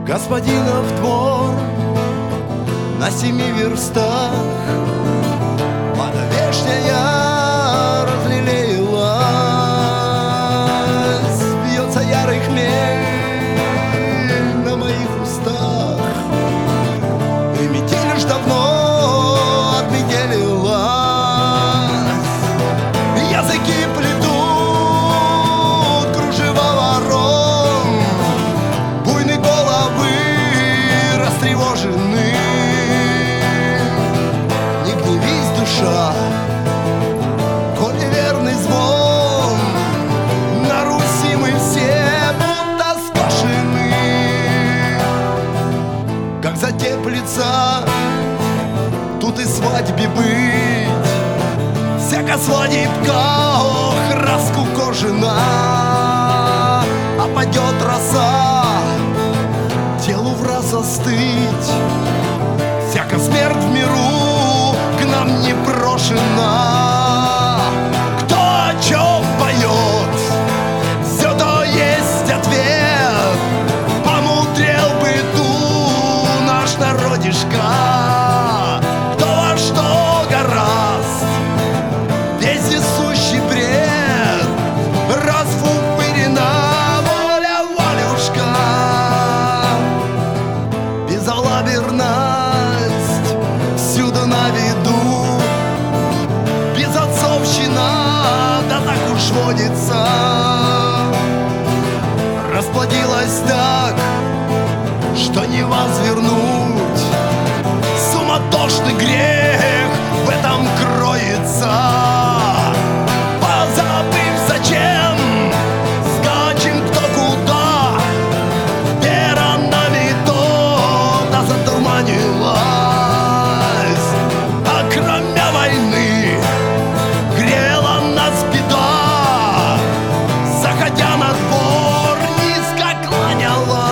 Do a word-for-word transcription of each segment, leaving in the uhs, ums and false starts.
Господинов двор на семи верстах, подовешняя разлилилась, бьется ярый хмель на моих устах, и метель уж давно отметелилась. Языки плетут кружева ворон, буйны головы растревожены. Не гневись, душа, коли верный звон, на Руси мы все будто спашены. Как затеплится тут и свадьбе быть, всяка свадебка, ох, раскукожена. Опадет роса, телу враз остыть, всяка смерть в миру к нам не брошена. Кто о чем поет, все то есть ответ. Помудрел бы ту наш народишко, кто во что гораст, вездесущий бред, расфуфырена воля, волюшка. Безалаберность всюду на виду, безотцовщина, да так уж водится. Расплодилась так, что не возвернуть, суматошный грех в этом кроется. Позабыв зачем, скачем кто куда, вера нами то-то затуманилась. А кроме войны грела нас беда, заходя на двор, низко кланялась.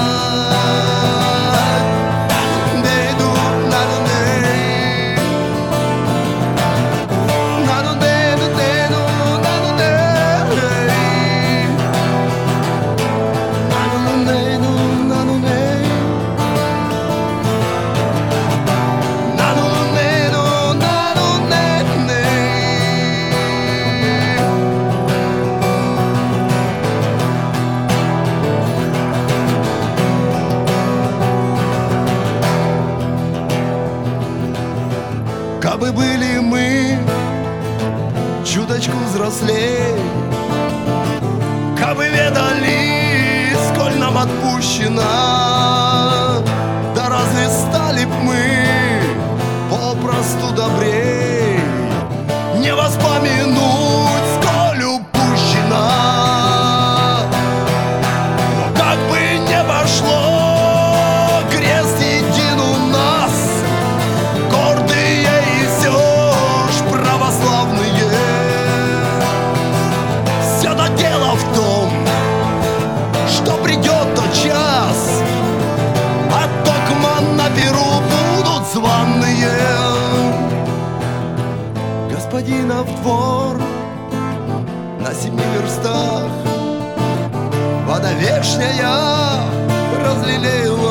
Кабы были мы чуточку взрослей, кабы ведали, сколь нам отпущено, да разве стали б мы попросту добрей? Не воспомянуть, сколь упущено. Но как бы не пошло, крест един у нас, гордые и все ж православные. Все-то дело в том, что придет тот час, а токма на перу будут званые. Господинов двор на семи верстах, вода вешняя разлилась.